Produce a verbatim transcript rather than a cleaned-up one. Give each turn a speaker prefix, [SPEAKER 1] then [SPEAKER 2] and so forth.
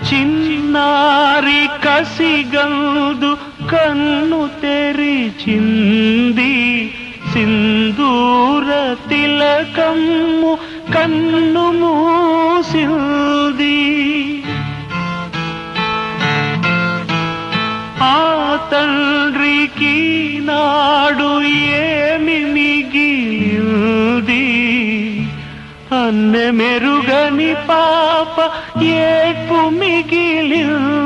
[SPEAKER 1] చిన్నారి కసిగందు కన్ను తెరిచింది, సింధూర తిలకమ్ము కన్ను మూసింది. ఆ తండ్రికి నాడు ఏమి మిగిలింది, అన్నె మెరుగని పాప ఏడ్పు మిగిలింది.